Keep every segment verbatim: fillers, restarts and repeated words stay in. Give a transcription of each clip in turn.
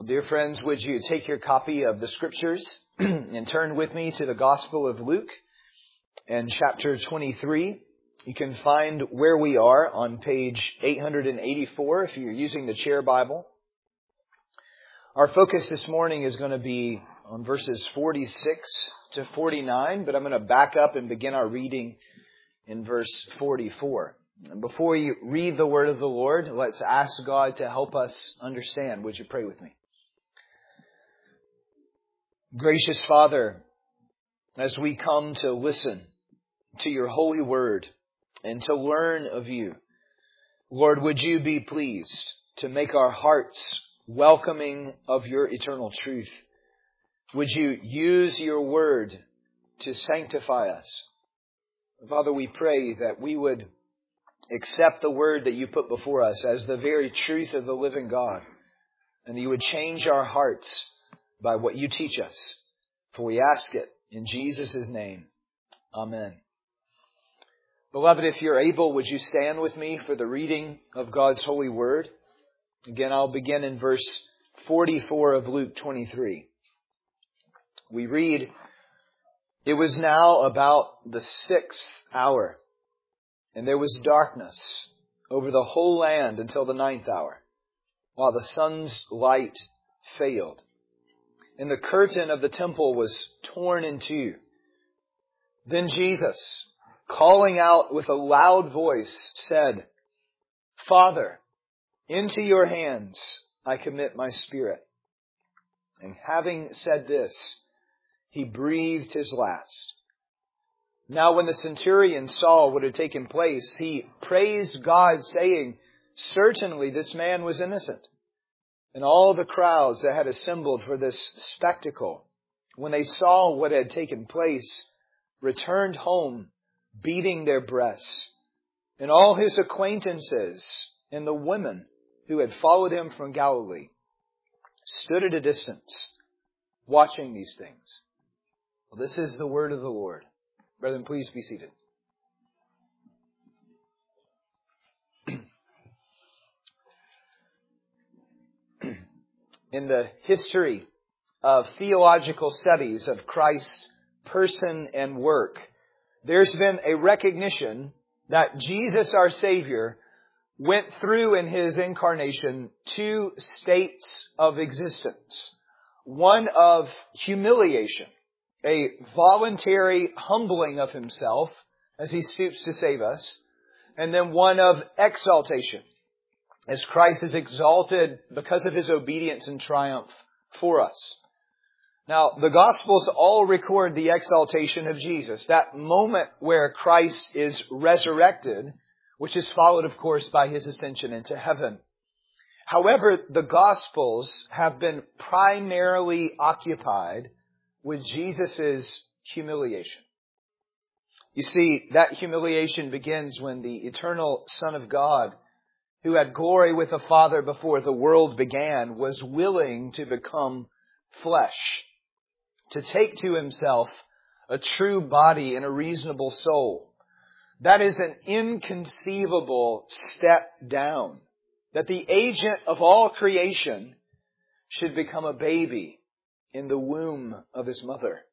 Dear friends, would you take your copy of the Scriptures and turn with me to the Gospel of Luke and chapter twenty-three. You can find where we are on page eight hundred eighty-four if you're using the Chair Bible. Our focus this morning is going to be on verses forty-six to forty-nine, but I'm going to back up and begin our reading in verse forty-four. And before you read the word of the Lord, let's ask God to help us understand. Would you pray with me? Gracious Father, as we come to listen to your holy word and to learn of you, Lord, would you be pleased to make our hearts welcoming of your eternal truth? Would you use your word to sanctify us? Father, we pray that we would accept the word that you put before us as the very truth of the living God, and that you would change our hearts by what you teach us. For we ask it in Jesus' name. Amen. Beloved, if you're able, would you stand with me for the reading of God's holy word? Again, I'll begin in verse forty-four of Luke twenty-three. We read, "It was now about the sixth hour, and there was darkness over the whole land until the ninth hour, while the sun's light failed. And the curtain of the temple was torn in two. Then Jesus, calling out with a loud voice, said, 'Father, into your hands I commit my spirit.' And having said this, he breathed his last. Now when the centurion saw what had taken place, he praised God, saying, 'Certainly this man was innocent.' And all the crowds that had assembled for this spectacle, when they saw what had taken place, returned home, beating their breasts. And all his acquaintances and the women who had followed him from Galilee stood at a distance, watching these things." Well, this is the word of the Lord. Brethren, please be seated. In the history of theological studies of Christ's person and work, there's been a recognition that Jesus, our Savior, went through in His incarnation two states of existence. One of humiliation, a voluntary humbling of Himself as He stoops to save us, and then one of exaltation, as Christ is exalted because of His obedience and triumph for us. Now, the Gospels all record the exaltation of Jesus, that moment where Christ is resurrected, which is followed, of course, by His ascension into heaven. However, the Gospels have been primarily occupied with Jesus' humiliation. You see, that humiliation begins when the eternal Son of God, who had glory with the Father before the world began, was willing to become flesh, to take to Himself a true body and a reasonable soul. That is an inconceivable step down, that the agent of all creation should become a baby in the womb of His mother.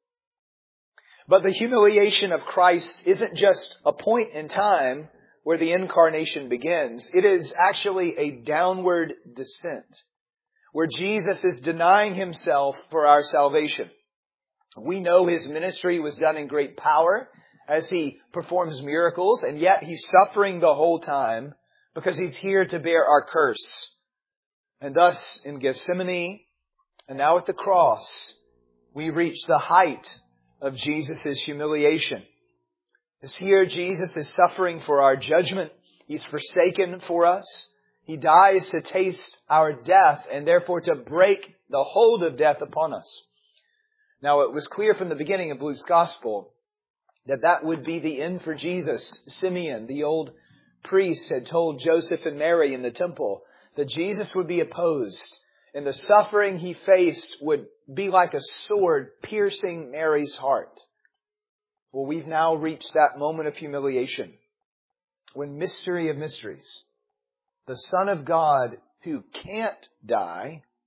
But the humiliation of Christ isn't just a point in time where the incarnation begins. It is actually a downward descent, where Jesus is denying Himself for our salvation. We know His ministry was done in great power as He performs miracles, and yet He's suffering the whole time because He's here to bear our curse. And thus, in Gethsemane, and now at the cross, we reach the height of Jesus' humiliation. As here, Jesus is suffering for our judgment. He's forsaken for us. He dies to taste our death and therefore to break the hold of death upon us. Now, it was clear from the beginning of Luke's Gospel that that would be the end for Jesus. Simeon, the old priest, had told Joseph and Mary in the temple that Jesus would be opposed, and the suffering He faced would be like a sword piercing Mary's heart. Well, we've now reached that moment of humiliation when, mystery of mysteries, the Son of God who can't die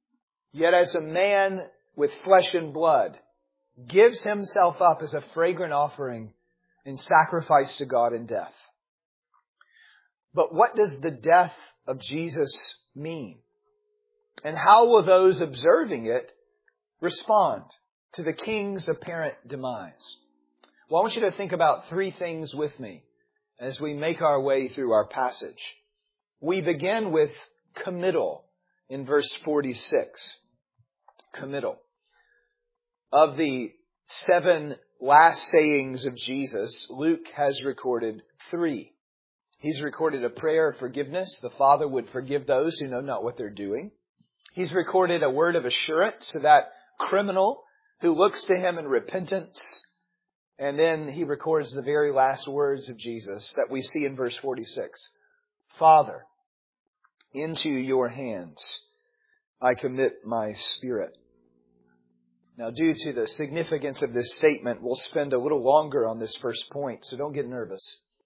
yet as a man with flesh and blood, gives himself up as a fragrant offering and sacrifice to God in death. But what does the death of Jesus mean? And how will those observing it respond to the King's apparent demise? Well, I want you to think about three things with me as we make our way through our passage. We begin with committal in verse forty-six. Committal. Of the seven last sayings of Jesus, Luke has recorded three. He's recorded a prayer of forgiveness. The Father would forgive those who know not what they're doing. He's recorded a word of assurance to that criminal who looks to Him in repentance. And then He records the very last words of Jesus that we see in verse forty-six. Father, into your hands I commit my spirit. Now, due to the significance of this statement, we'll spend a little longer on this first point, so don't get nervous.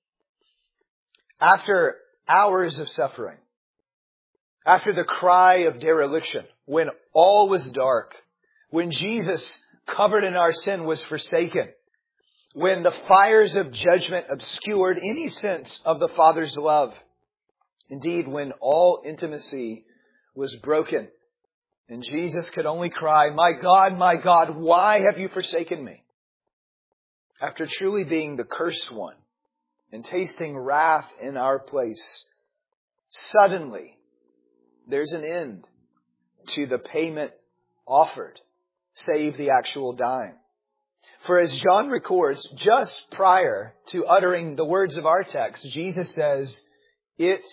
After hours of suffering, after the cry of dereliction, when all was dark, when Jesus, covered in our sin, was forsaken, when the fires of judgment obscured any sense of the Father's love, indeed, when all intimacy was broken, and Jesus could only cry, my God, my God, why have you forsaken me? After truly being the cursed one and tasting wrath in our place, suddenly there's an end to the payment offered, save the actual dying. For as John records, just prior to uttering the words of our text, Jesus says, it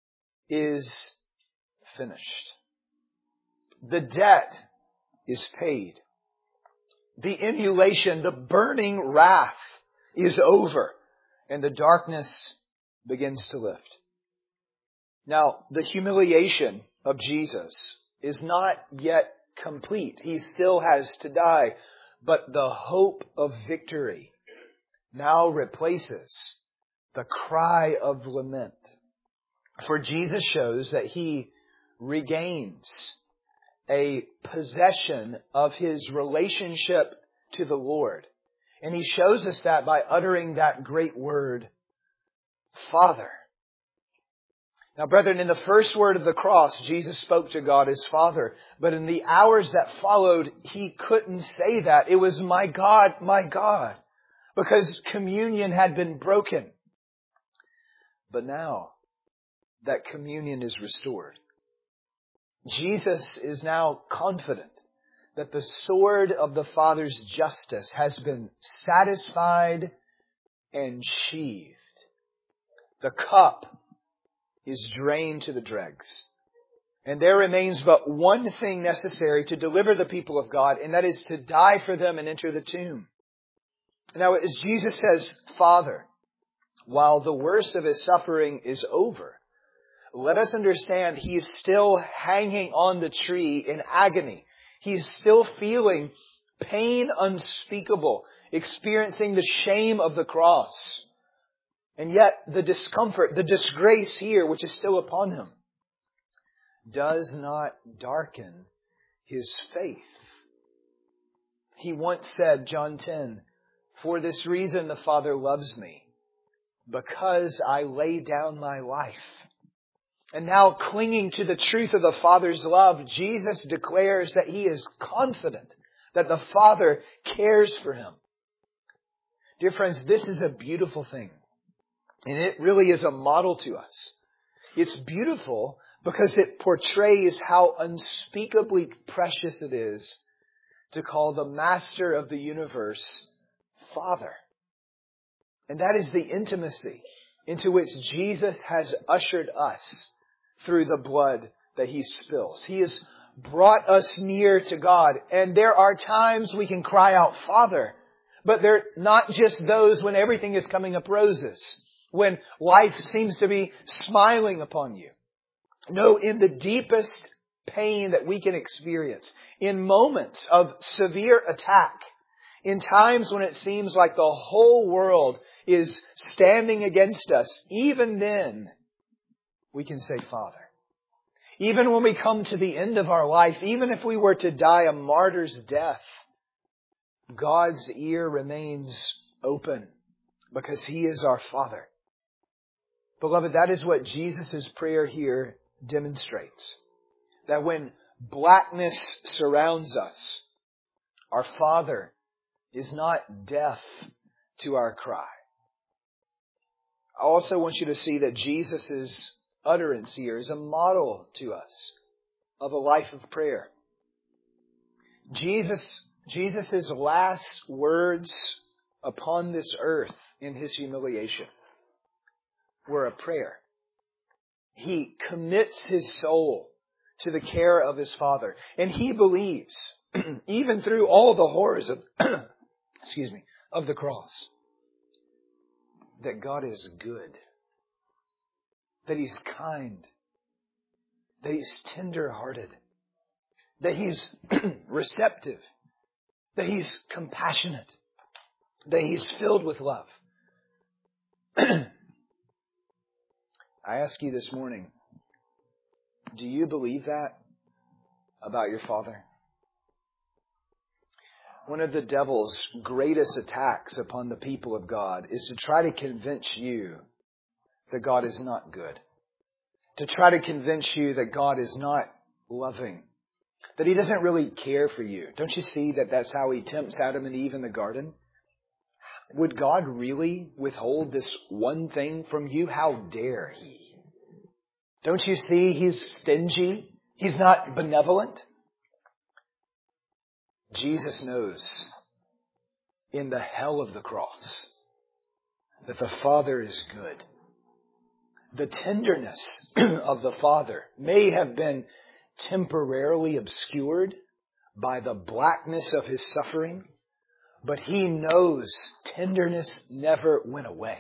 is finished. The debt is paid. The emulation, the burning wrath is over, and the darkness begins to lift. Now, the humiliation of Jesus is not yet complete. He still has to die, but the hope of victory now replaces the cry of lament. For Jesus shows that He regains a possession of His relationship to the Lord. And He shows us that by uttering that great word, Father. Now, brethren, in the first word of the cross, Jesus spoke to God as Father. But in the hours that followed, He couldn't say that. It was, my God, my God. Because communion had been broken. But now that communion is restored, Jesus is now confident that the sword of the Father's justice has been satisfied and sheathed. The cup is drained to the dregs. And there remains but one thing necessary to deliver the people of God, and that is to die for them and enter the tomb. Now, as Jesus says, Father, while the worst of His suffering is over, let us understand He is still hanging on the tree in agony. He's still feeling pain unspeakable, experiencing the shame of the cross. And yet the discomfort, the disgrace here, which is still upon Him, does not darken His faith. He once said, John ten, for this reason the Father loves me, because I lay down my life. And now, clinging to the truth of the Father's love, Jesus declares that He is confident that the Father cares for Him. Dear friends, this is a beautiful thing. And it really is a model to us. It's beautiful because it portrays how unspeakably precious it is to call the Master of the universe Father. And that is the intimacy into which Jesus has ushered us through the blood that He spills. He has brought us near to God. And there are times we can cry out, Father. But they're not just those when everything is coming up roses, when life seems to be smiling upon you. No, in the deepest pain that we can experience, in moments of severe attack, in times when it seems like the whole world is standing against us, even then, we can say, Father. Even when we come to the end of our life, even if we were to die a martyr's death, God's ear remains open because He is our Father. Beloved, that is what Jesus' prayer here demonstrates. That when blackness surrounds us, our Father is not deaf to our cry. I also want you to see that Jesus' utterance here is a model to us of a life of prayer. Jesus, Jesus' last words upon this earth in His humiliation were a prayer. He commits His soul to the care of His Father. And He believes, even through all the horrors of, excuse me, of the cross, that God is good, that He's kind, that He's tender-hearted, that He's receptive, that He's compassionate, that He's filled with love. I ask you this morning, do you believe that about your Father? One of the devil's greatest attacks upon the people of God is to try to convince you that God is not good. To try to convince you that God is not loving. That He doesn't really care for you. Don't you see that that's how he tempts Adam and Eve in the garden? Would God really withhold this one thing from you? How dare He? Don't you see He's stingy? He's not benevolent. Jesus knows in the hell of the cross that the Father is good. The tenderness of the Father may have been temporarily obscured by the blackness of His suffering, but He knows tenderness never went away.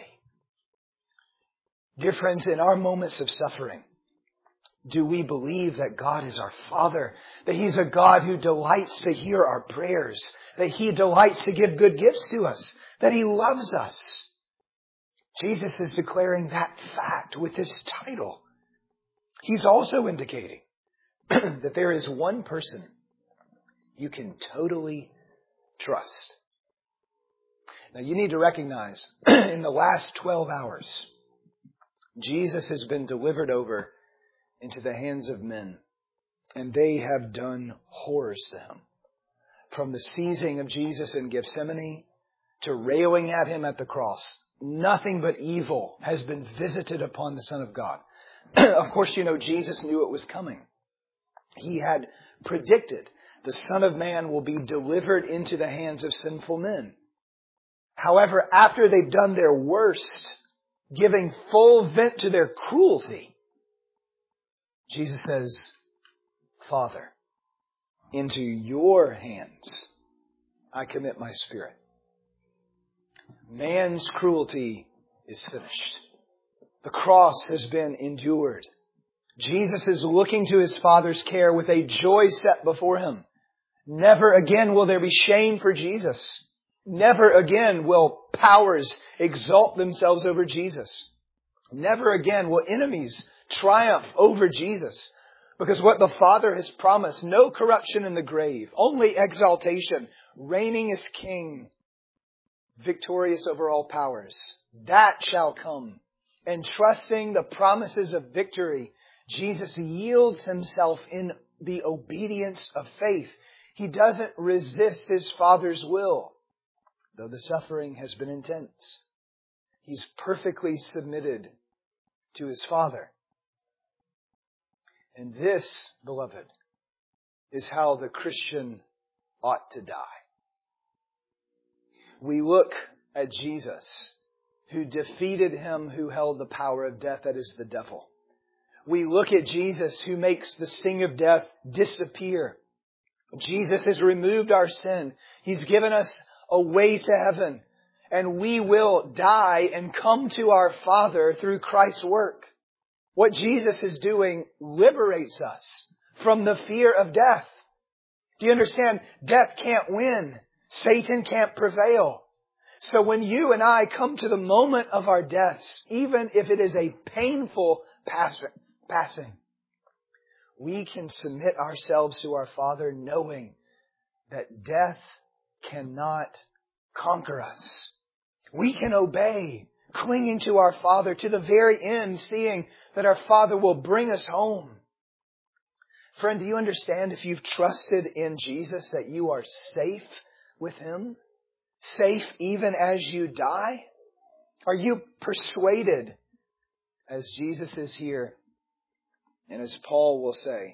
Dear friends, in our moments of suffering, do we believe that God is our Father? That He's a God who delights to hear our prayers? That He delights to give good gifts to us? That He loves us? Jesus is declaring that fact with this title. He's also indicating that there is one person you can totally trust. Now you need to recognize in the last twelve hours, Jesus has been delivered over into the hands of men, and they have done horrors to Him. From the seizing of Jesus in Gethsemane to railing at Him at the cross, nothing but evil has been visited upon the Son of God. Of course, you know, Jesus knew it was coming. He had predicted the Son of Man will be delivered into the hands of sinful men. However, after they've done their worst, giving full vent to their cruelty, Jesus says, Father, into your hands I commit my spirit. Man's cruelty is finished. The cross has been endured. Jesus is looking to His Father's care with a joy set before Him. Never again will there be shame for Jesus. Never again will powers exalt themselves over Jesus. Never again will enemies triumph over Jesus. Because what the Father has promised, no corruption in the grave, only exaltation, reigning as King, victorious over all powers. That shall come. And trusting the promises of victory, Jesus yields Himself in the obedience of faith. He doesn't resist His Father's will, though the suffering has been intense. He's perfectly submitted to His Father. And this, beloved, is how the Christian ought to die. We look at Jesus, who defeated him who held the power of death, that is the devil. We look at Jesus, who makes the sting of death disappear. Jesus has removed our sin. He's given us a way to heaven. And we will die and come to our Father through Christ's work. What Jesus is doing liberates us from the fear of death. Do you understand? Death can't win. Satan can't prevail. So when you and I come to the moment of our deaths, even if it is a painful passing, we can submit ourselves to our Father knowing that death cannot conquer us. We can obey, clinging to our Father to the very end, seeing that our Father will bring us home. Friend, do you understand, if you've trusted in Jesus, that you are safe with Him? Safe even as you die? Are you persuaded, as Jesus is here, and as Paul will say,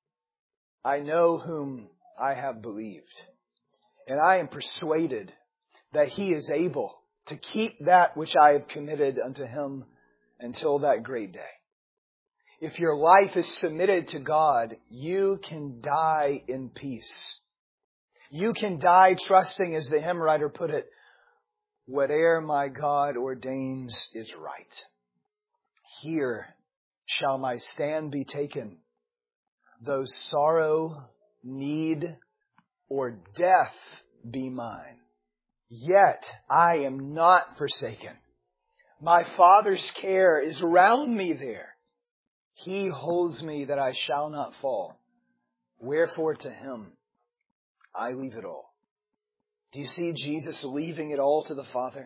I know whom I have believed, and I am persuaded that He is able to keep that which I have committed unto Him until that great day. If your life is submitted to God, you can die in peace. You can die trusting, as the hymn writer put it, whate'er my God ordains is right. Here shall my stand be taken, though sorrow, need, or death be mine. Yet I am not forsaken. My Father's care is round me there. He holds me that I shall not fall. Wherefore to Him I leave it all. Do you see Jesus leaving it all to the Father?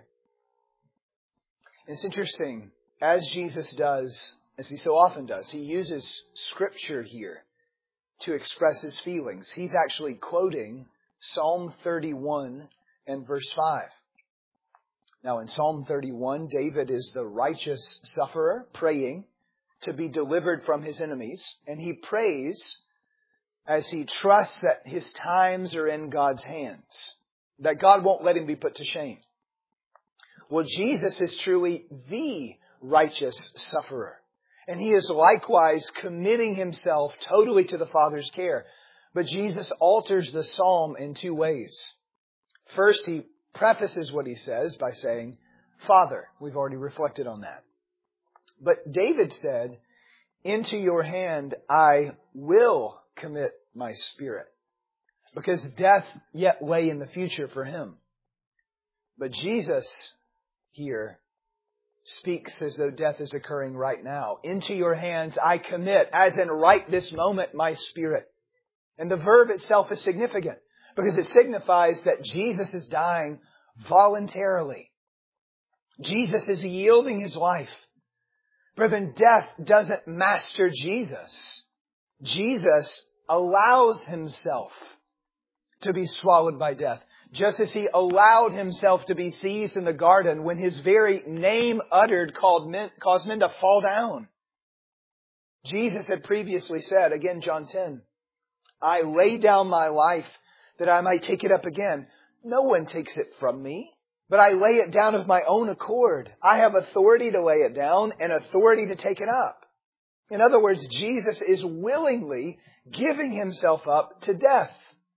It's interesting. As Jesus does, as He so often does, He uses Scripture here to express His feelings. He's actually quoting Psalm thirty-one and verse five. Now in Psalm thirty-one, David is the righteous sufferer praying to be delivered from his enemies. And he prays as he trusts that his times are in God's hands, that God won't let him be put to shame. Well, Jesus is truly the righteous sufferer. And He is likewise committing Himself totally to the Father's care. But Jesus alters the psalm in two ways. First, He prefaces what He says by saying, Father. We've already reflected on that. But David said, into your hand I will commit my spirit. Because death yet lay in the future for Him. But Jesus here speaks as though death is occurring right now. Into your hands I commit, as in right this moment, my spirit. And the verb itself is significant, because it signifies that Jesus is dying voluntarily. Jesus is yielding His life. Brethren, death doesn't master Jesus. Jesus allows Himself to be swallowed by death, just as He allowed Himself to be seized in the garden when His very name uttered caused men, caused men to fall down. Jesus had previously said, again John ten, I lay down my life that I might take it up again. No one takes it from me, but I lay it down of my own accord. I have authority to lay it down and authority to take it up. In other words, Jesus is willingly giving Himself up to death.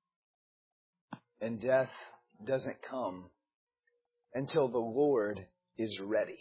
And death doesn't come until the Lord is ready.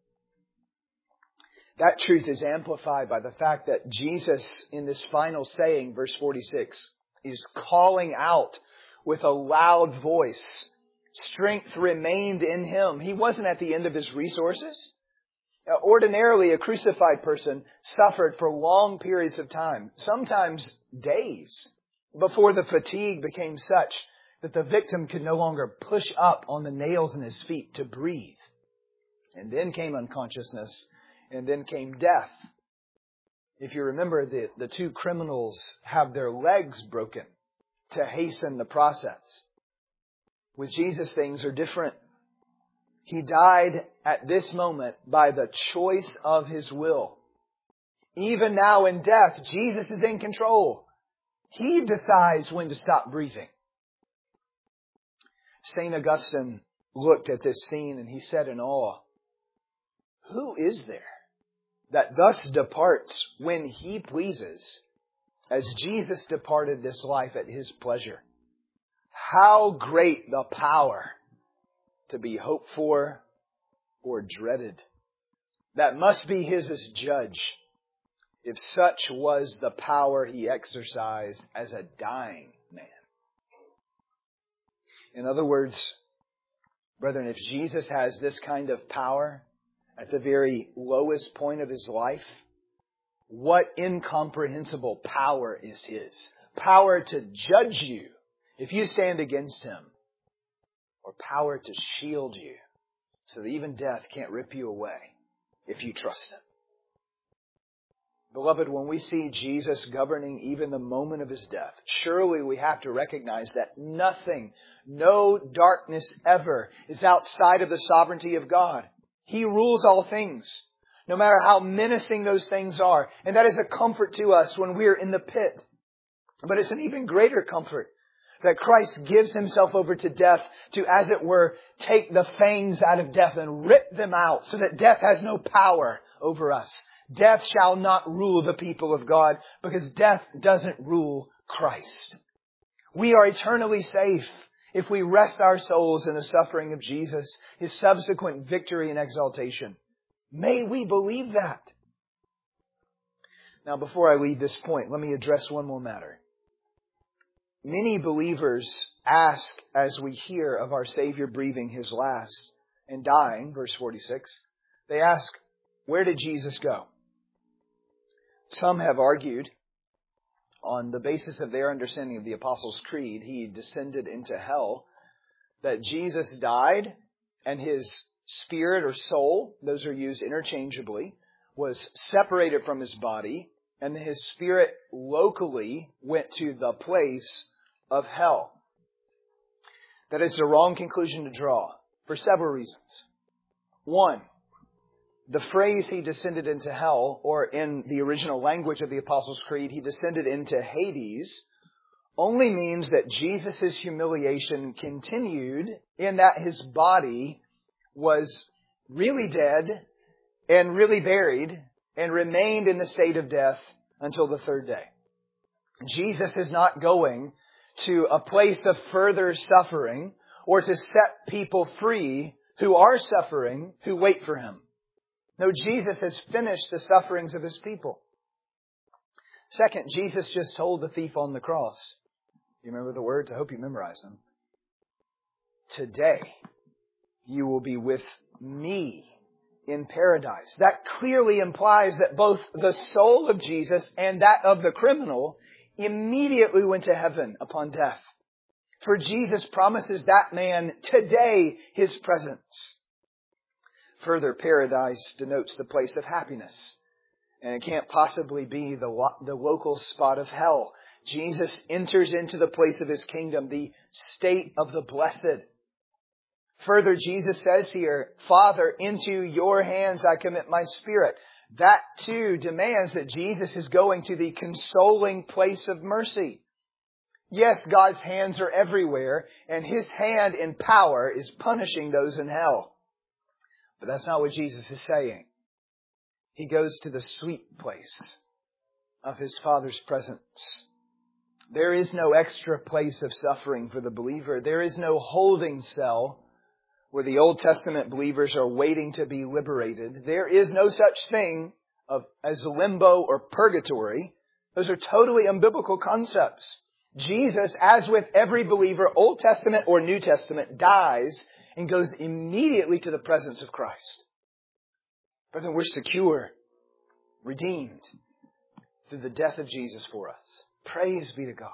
That truth is amplified by the fact that Jesus, in this final saying, verse forty-six, is calling out with a loud voice. Strength remained in Him. He wasn't at the end of His resources. Ordinarily, a crucified person suffered for long periods of time, sometimes days, before the fatigue became such that the victim could no longer push up on the nails in his feet to breathe. And then came unconsciousness, and then came death. If you remember, the, the two criminals have their legs broken to hasten the process. With Jesus, things are different. He died at this moment by the choice of His will. Even now in death, Jesus is in control. He decides when to stop breathing. Saint Augustine looked at this scene and he said in awe, who is there that thus departs when He pleases, as Jesus departed this life at His pleasure? How great the power to be hoped for or dreaded. That must be His as judge, if such was the power He exercised as a dying man. In other words, brethren, if Jesus has this kind of power at the very lowest point of His life, What incomprehensible power is His? Power to judge you if you stand against Him, or power to shield you so that even death can't rip you away if you trust Him. Beloved, when we see Jesus governing even the moment of His death, surely we have to recognize that nothing, no darkness ever is outside of the sovereignty of God. He rules all things, no matter how menacing those things are. And that is a comfort to us when we're in the pit. But it's an even greater comfort that Christ gives Himself over to death to, as it were, take the fangs out of death and rip them out so that death has no power over us. Death shall not rule the people of God because death doesn't rule Christ. We are eternally safe if we rest our souls in the suffering of Jesus, His subsequent victory and exaltation. May we believe that. Now, before I leave this point, let me address one more matter. Many believers ask, as we hear of our Savior breathing His last and dying, verse forty-six, they ask, where did Jesus go? Some have argued, on the basis of their understanding of the Apostles' Creed, He descended into hell, that Jesus died and His spirit or soul, those are used interchangeably, was separated from His body, and His spirit locally went to the place of hell. That is the wrong conclusion to draw for several reasons. One, the phrase He descended into hell, or in the original language of the Apostles' Creed, He descended into Hades, only means that Jesus' humiliation continued in that His body was really dead and really buried and remained in the state of death until the third day. Jesus is not going to a place of further suffering or to set people free who are suffering, who wait for Him. No, Jesus has finished the sufferings of His people. Second, Jesus just told the thief on the cross. You remember the words? I hope you memorize them. Today, you will be with me in paradise. That clearly implies that both the soul of Jesus and that of the criminal immediately went to heaven upon death. For Jesus promises that man today His presence. Further, paradise denotes the place of happiness. And it can't possibly be the, lo- the local spot of hell. Jesus enters into the place of His kingdom, the state of the blessed. Further, Jesus says here, Father, into your hands I commit my spirit. That too demands that Jesus is going to the consoling place of mercy. Yes, God's hands are everywhere, and His hand in power is punishing those in hell. But that's not what Jesus is saying. He goes to the sweet place of His Father's presence. There is no extra place of suffering for the believer. There is no holding cell where the Old Testament believers are waiting to be liberated. There is no such thing of, as limbo or purgatory. Those are totally unbiblical concepts. Jesus, as with every believer, Old Testament or New Testament, dies and goes immediately to the presence of Christ. Brethren, we're secure, redeemed through the death of Jesus for us. Praise be to God.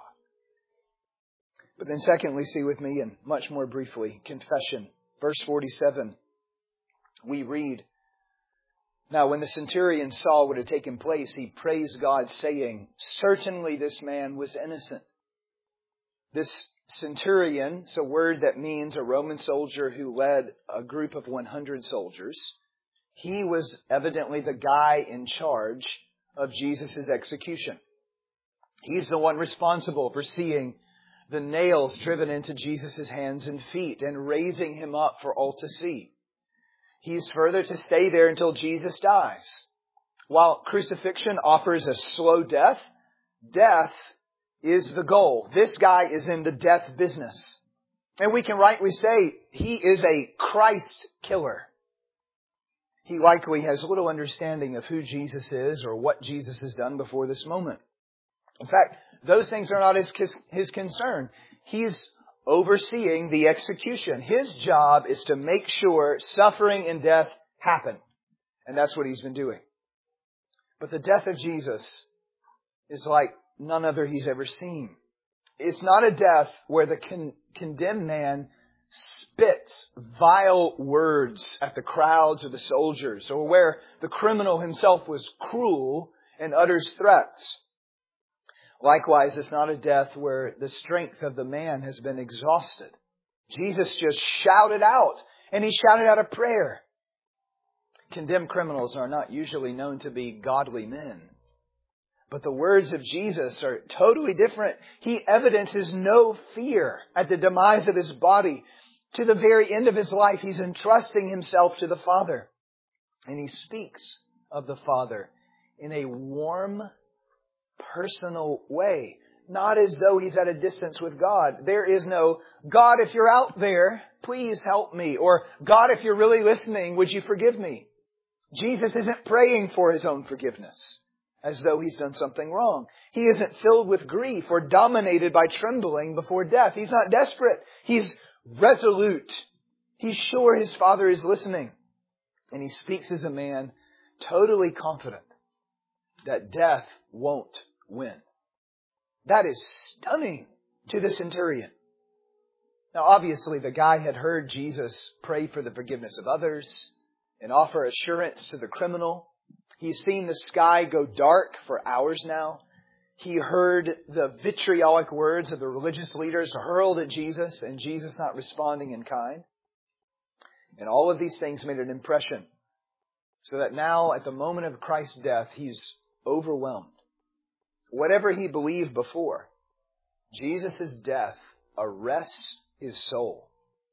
But then secondly, see with me, and much more briefly, confession. Verse forty-seven, we read, Now when the centurion saw what had taken place, he praised God, saying, Certainly this man was innocent. This centurion is a word that means a Roman soldier who led a group of one hundred soldiers. He was evidently the guy in charge of Jesus' execution. He's the one responsible for seeing the nails driven into Jesus' hands and feet and raising Him up for all to see. He's further to stay there until Jesus dies. While crucifixion offers a slow death, death is the goal. This guy is in the death business. And we can rightly say he is a Christ killer. He likely has little understanding of who Jesus is or what Jesus has done before this moment. In fact, those things are not his, his concern. He's overseeing the execution. His job is to make sure suffering and death happen. And that's what He's been doing. But the death of Jesus is like none other he's ever seen. It's not a death where the con- condemned man spits vile words at the crowds or the soldiers, or where the criminal himself was cruel and utters threats. Likewise, it's not a death where the strength of the man has been exhausted. Jesus just shouted out, and He shouted out a prayer. Condemned criminals are not usually known to be godly men. But the words of Jesus are totally different. He evidences no fear at the demise of His body. To the very end of His life, He's entrusting Himself to the Father. And He speaks of the Father in a warm, personal way. Not as though He's at a distance with God. There is no, God, if you're out there, please help me. Or, God, if you're really listening, would you forgive me? Jesus isn't praying for His own forgiveness as though He's done something wrong. He isn't filled with grief or dominated by trembling before death. He's not desperate. He's resolute. He's sure His Father is listening. And He speaks as a man totally confident that death won't win. That is stunning to the centurion. Now, obviously, the guy had heard Jesus pray for the forgiveness of others and offer assurance to the criminal. He's seen the sky go dark for hours now. He heard the vitriolic words of the religious leaders hurled at Jesus, and Jesus not responding in kind. And all of these things made an impression, so that now, at the moment of Christ's death, he's overwhelmed. Whatever he believed before, Jesus' death arrests his soul.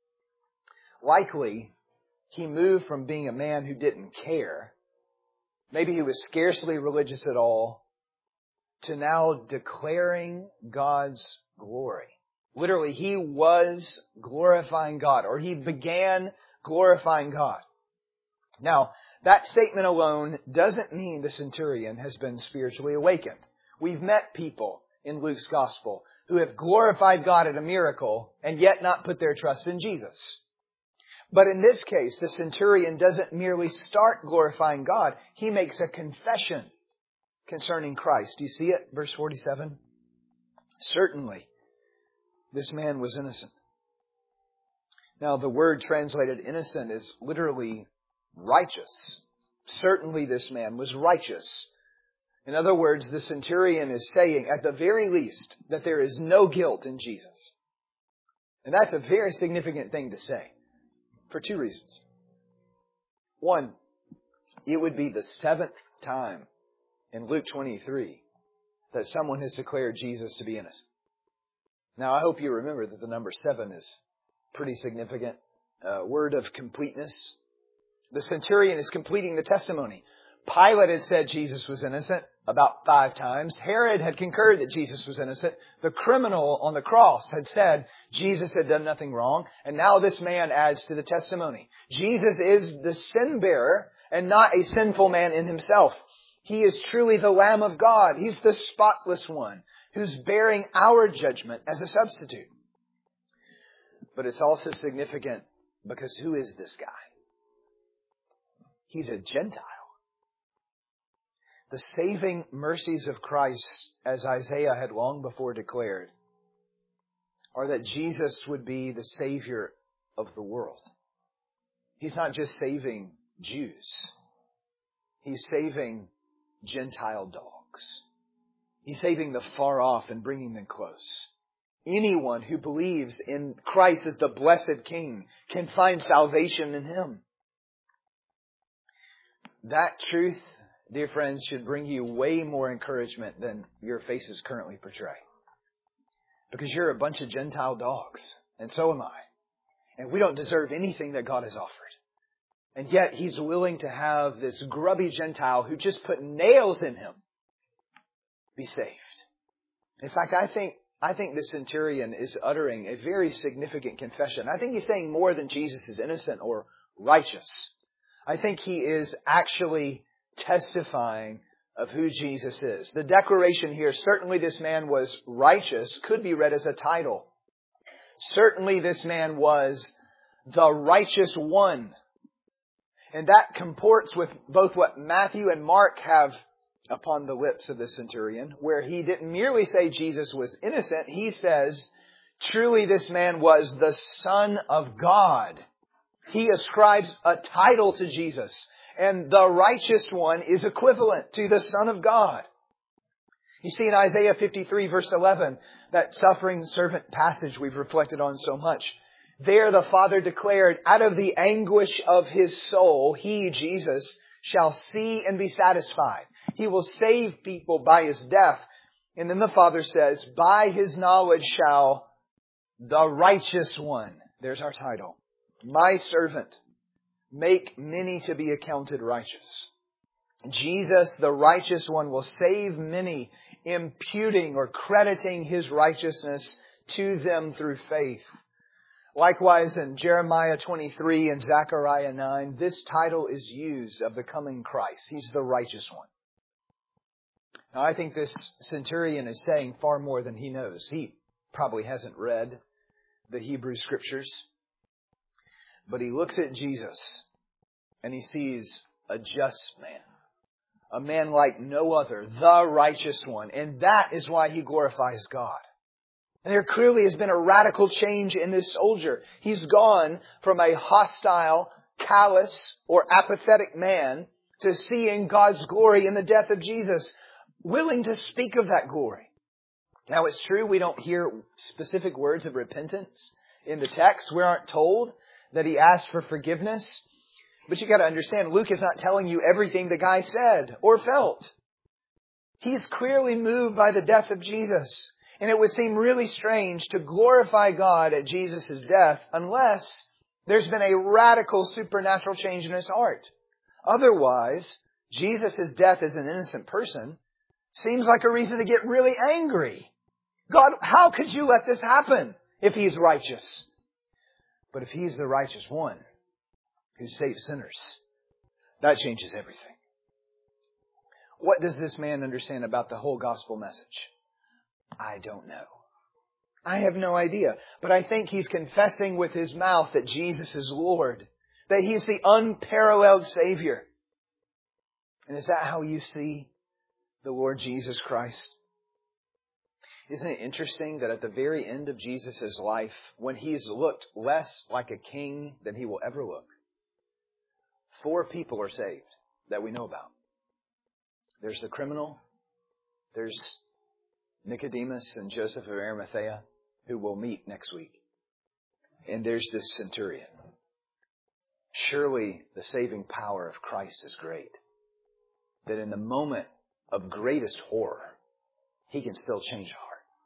Likely, he moved from being a man who didn't care, maybe he was scarcely religious at all, to now declaring God's glory. Literally, he was glorifying God, or he began glorifying God. Now, that statement alone doesn't mean the centurion has been spiritually awakened. We've met people in Luke's gospel who have glorified God at a miracle and yet not put their trust in Jesus. But in this case, the centurion doesn't merely start glorifying God. He makes a confession concerning Christ. Do you see it? Verse forty-seven. Certainly, this man was innocent. Now, the word translated innocent is literally righteous. Certainly, this man was righteous. In other words, the centurion is saying, at the very least, that there is no guilt in Jesus. And that's a very significant thing to say, for two reasons. One, it would be the seventh time in Luke twenty-three that someone has declared Jesus to be innocent. Now, I hope you remember that the number seven is pretty significant. A word of completeness. The centurion is completing the testimony. Pilate had said Jesus was innocent about five times. Herod had concurred that Jesus was innocent. The criminal on the cross had said Jesus had done nothing wrong. And now this man adds to the testimony. Jesus is the sin bearer and not a sinful man in himself. He is truly the Lamb of God. He's the spotless one who's bearing our judgment as a substitute. But it's also significant because who is this guy? He's a Gentile. The saving mercies of Christ, as Isaiah had long before declared, are that Jesus would be the Savior of the world. He's not just saving Jews. He's saving Gentile dogs. He's saving the far off and bringing them close. Anyone who believes in Christ as the blessed King can find salvation in Him. That truth, dear friends, should bring you way more encouragement than your faces currently portray. Because you're a bunch of Gentile dogs, and so am I. And we don't deserve anything that God has offered. And yet He's willing to have this grubby Gentile who just put nails in him be saved. In fact, I think I think the centurion is uttering a very significant confession. I think he's saying more than Jesus is innocent or righteous. I think he is actually testifying of who Jesus is. The declaration here, certainly this man was righteous, could be read as a title. Certainly this man was the righteous one. And that comports with both what Matthew and Mark have upon the lips of the centurion, where he didn't merely say Jesus was innocent. He says, truly this man was the Son of God. He ascribes a title to Jesus. And the righteous one is equivalent to the Son of God. You see in Isaiah fifty-three verse eleven, that suffering servant passage we've reflected on so much. There the Father declared, out of the anguish of His soul, He, Jesus, shall see and be satisfied. He will save people by His death. And then the Father says, by His knowledge shall the righteous one, there's our title, my servant, make many to be accounted righteous. Jesus, the righteous one, will save many, imputing or crediting His righteousness to them through faith. Likewise, in Jeremiah twenty-three and Zechariah nine, this title is used of the coming Christ. He's the righteous one. Now, I think this centurion is saying far more than he knows. He probably hasn't read the Hebrew Scriptures. But he looks at Jesus and he sees a just man. A man like no other, the righteous one. And that is why he glorifies God. And there clearly has been a radical change in this soldier. He's gone from a hostile, callous, or apathetic man to seeing God's glory in the death of Jesus, willing to speak of that glory. Now, it's true we don't hear specific words of repentance in the text. We aren't told that he asked for forgiveness. But you got to understand, Luke is not telling you everything the guy said or felt. He's clearly moved by the death of Jesus. And it would seem really strange to glorify God at Jesus' death unless there's been a radical supernatural change in his heart. Otherwise, Jesus' death as an innocent person seems like a reason to get really angry. God, how could you let this happen if He's righteous? But if He's the righteous one who saves sinners, that changes everything. What does this man understand about the whole gospel message? I don't know. I have no idea. But I think he's confessing with his mouth that Jesus is Lord, that He's the unparalleled Savior. And is that how you see the Lord Jesus Christ? Isn't it interesting that at the very end of Jesus' life, when He's looked less like a king than He will ever look, four people are saved that we know about. There's the criminal. There's Nicodemus and Joseph of Arimathea, who we'll meet next week. And there's this centurion. Surely the saving power of Christ is great. That in the moment of greatest horror, He can still change a heart.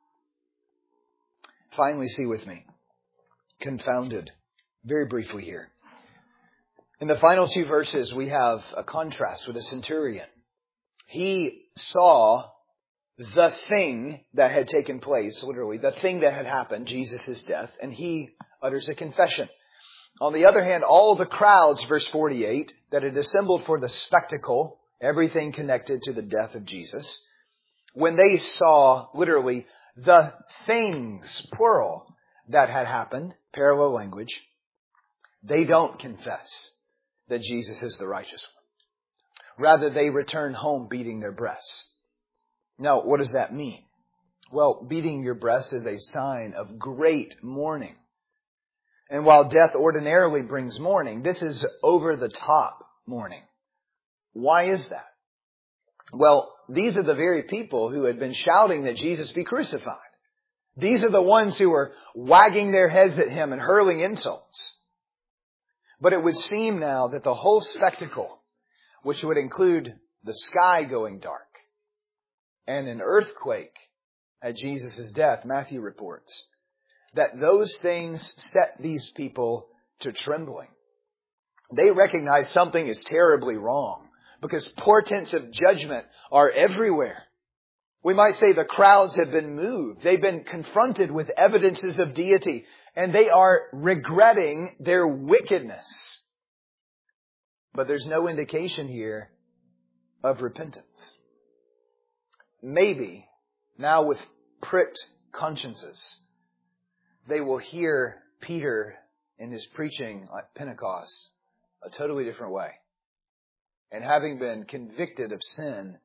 Finally, see with me, confounded, very briefly here. In the final two verses, we have a contrast with a centurion. He saw the thing that had taken place, literally, the thing that had happened, Jesus' death, and he utters a confession. On the other hand, all the crowds, verse forty-eight, that had assembled for the spectacle, everything connected to the death of Jesus, when they saw, literally, the things, plural, that had happened, parallel language, they don't confess that Jesus is the righteous one. Rather, they return home beating their breasts. Now, what does that mean? Well, beating your breast is a sign of great mourning. And while death ordinarily brings mourning, this is over-the-top mourning. Why is that? Well, these are the very people who had been shouting that Jesus be crucified. These are the ones who were wagging their heads at Him and hurling insults. But it would seem now that the whole spectacle, which would include the sky going dark and an earthquake at Jesus' death, Matthew reports, that those things set these people to trembling. They recognize something is terribly wrong because portents of judgment are everywhere. We might say the crowds have been moved. They've been confronted with evidences of deity, and they are regretting their wickedness. But there's no indication here of repentance. Maybe, now with pricked consciences, they will hear Peter in his preaching at Pentecost a totally different way. And having been convicted of sin,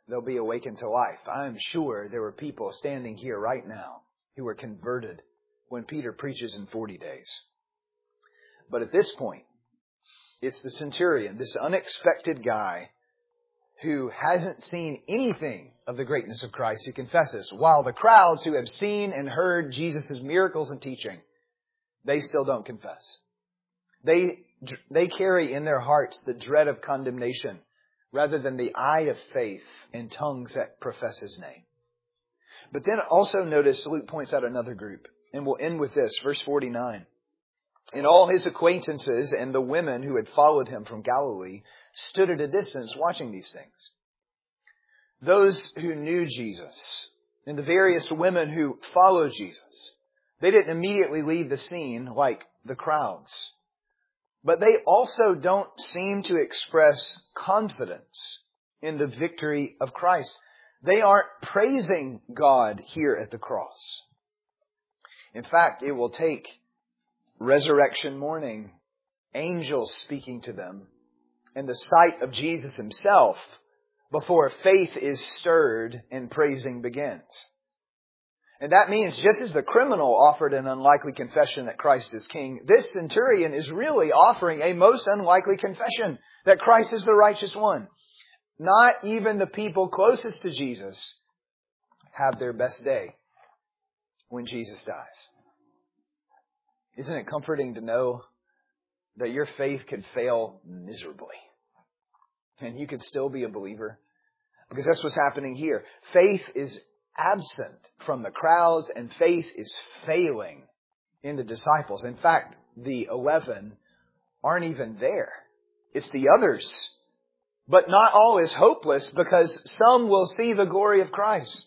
they'll be awakened to life. I'm sure there were people standing here right now who were converted when Peter preaches in forty days. But at this point, it's the centurion, this unexpected guy who hasn't seen anything of the greatness of Christ, who confesses, while the crowds who have seen and heard Jesus' miracles and teaching, they still don't confess. They, they carry in their hearts the dread of condemnation rather than the eye of faith and tongues that profess His name. But then also notice Luke points out another group, and we'll end with this, verse forty-nine. And all His acquaintances and the women who had followed Him from Galilee stood at a distance watching these things. Those who knew Jesus and the various women who followed Jesus, they didn't immediately leave the scene like the crowds. But they also don't seem to express confidence in the victory of Christ. They aren't praising God here at the cross. In fact, it will take resurrection morning, angels speaking to them, and the sight of Jesus Himself before faith is stirred and praising begins. And that means just as the criminal offered an unlikely confession that Christ is King, this centurion is really offering a most unlikely confession that Christ is the righteous one. Not even the people closest to Jesus have their best day when Jesus dies. Isn't it comforting to know that your faith could fail miserably and you could still be a believer? Because that's what's happening here. Faith is absent from the crowds and faith is failing in the disciples. In fact, the eleven aren't even there. It's the others. But not all is hopeless because some will see the glory of Christ.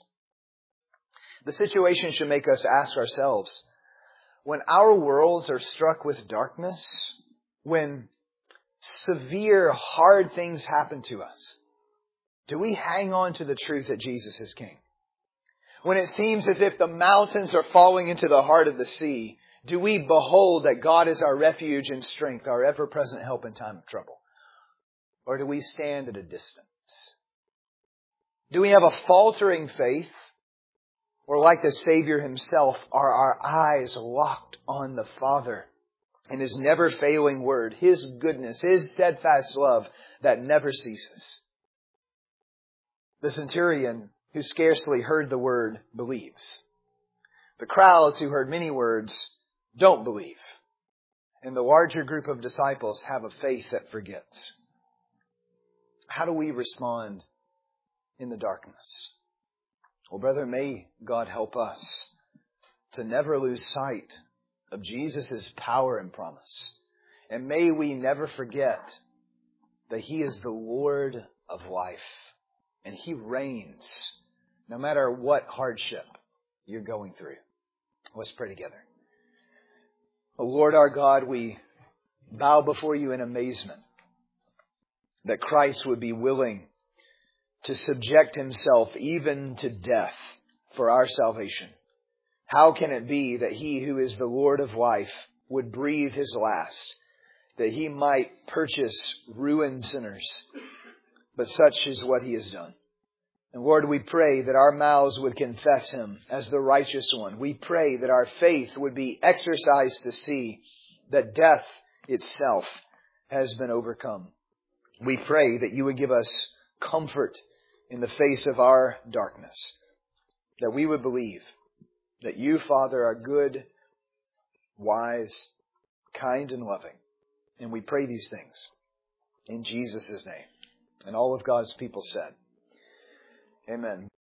The situation should make us ask ourselves, when our worlds are struck with darkness, when severe, hard things happen to us, do we hang on to the truth that Jesus is King? When it seems as if the mountains are falling into the heart of the sea, do we behold that God is our refuge and strength, our ever-present help in time of trouble? Or do we stand at a distance? Do we have a faltering faith? Or like the Savior Himself, are our eyes locked on the Father and His never failing word, His goodness, His steadfast love that never ceases? The centurion who scarcely heard the word believes. The crowds who heard many words don't believe. And the larger group of disciples have a faith that forgets. How do we respond in the darkness? Well, brother, may God help us to never lose sight of Jesus' power and promise. And may we never forget that He is the Lord of life. And He reigns no matter what hardship you're going through. Let's pray together. Oh, Lord our God, we bow before You in amazement that Christ would be willing to subject Himself even to death for our salvation. How can it be that He who is the Lord of life would breathe His last, that He might purchase ruined sinners? But such is what He has done. And Lord, we pray that our mouths would confess Him as the righteous one. We pray that our faith would be exercised to see that death itself has been overcome. We pray that You would give us comfort in the face of our darkness, that we would believe that You, Father, are good, wise, kind, and loving. And we pray these things in Jesus' name. And all of God's people said, Amen.